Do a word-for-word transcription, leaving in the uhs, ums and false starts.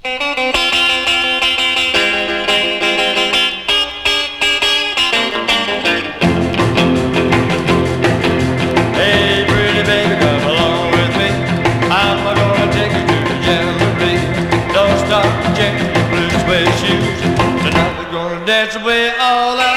Hey, pretty baby, come along with me. I'm gonna take you to the jamboree. Don't stop to check the blue suede shoes. Tonight we're gonna dance away all